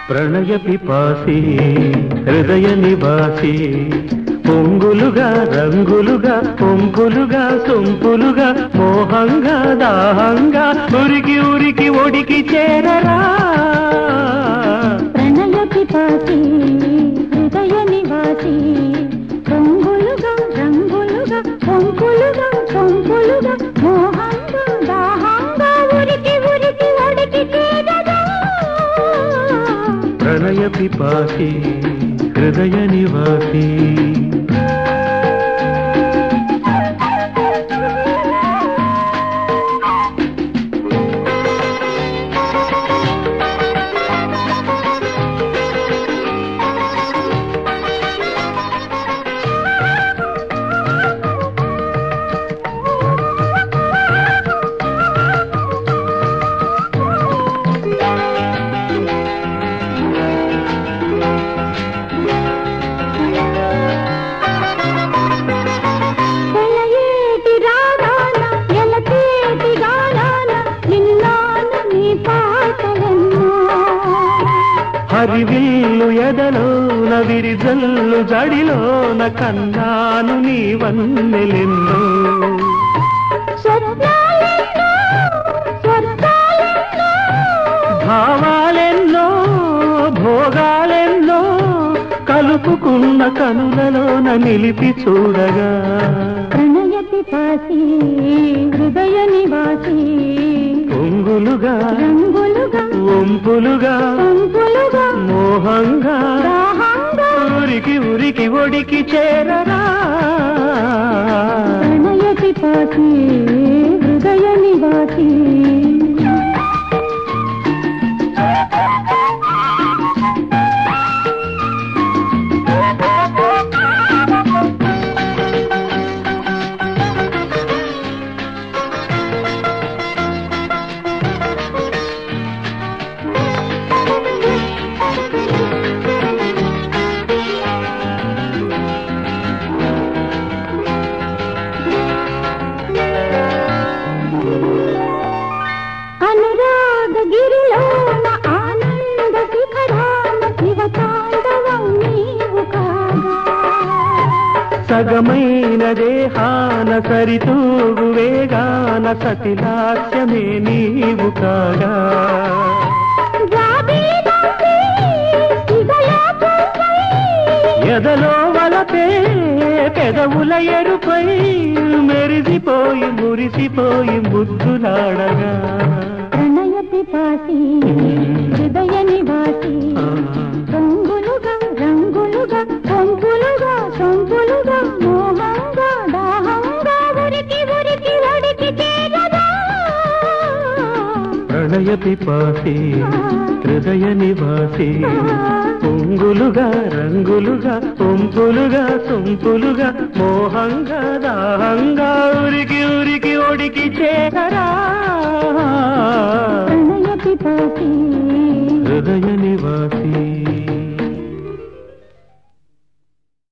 ప్రణయ పిపాసి హృదయ నివాసి పొంగులుగా రంగులుగా పొంపులుగా సొంపులుగా మోహంగా దాహంగా ఉరికి ఉరికి ఒడికి చేరరా ప్రణయ పిపాసి హృదయ నివాసి పొంగులుగా రంగులుగా పొంపులుగా సొంపులుగా మోహంగా దాహంగా ఉరికి ఉరికి ఒడికి చేరరా ప్రణయ పిపాసి హృదయ నివాసి హరివిల్లు ఎదలోన విరిజల్లు జడిలోన కన్నాను నీ వన్నెలెన్నో భావాలెన్నో భోగాలెన్నో కలుపుకున్న కనులలోన నిలిపి చూడగా ప్రణయ పిపాసి హృదయ నివాసి పొంగులుగా రంగులుగా ఒంపులుగా పొంపులుగా మోహంగా దాహంగా ఉరికి ఉరికి ఒడికి చేరరా ప్రణయ పిపాసి హృదయ నివాసి అనురాగగిరిలోన ఆనంద శిఖరాన శివతాండవం నీవు కాగా సగమైన దేహాన సరితూగు వేగాన సతిలాస్యమే నీవు కాగా ఎదలో వలపే పెదవుల ఎరుపై మెరిసిపోయి మురిసిపోయి ముద్దులాడగా ప్రణయ పిపాసి హృదయ నివాసి పొంగులుగా రంగులుగా పొంపులుగా సొంపులుగా మోహంగా దాహంగా ఉరికి ఉరికి ఒడికి చేరగా ప్రణయ పిపాసి హృదయ నివాసి పొంగులుగా రంగులుగా పొంపులుగా సొంపులుగా మోహంగా దాహంగా ఉరికి ఉరికి ఒడికి చేరరా ప్రణయ పిపాసి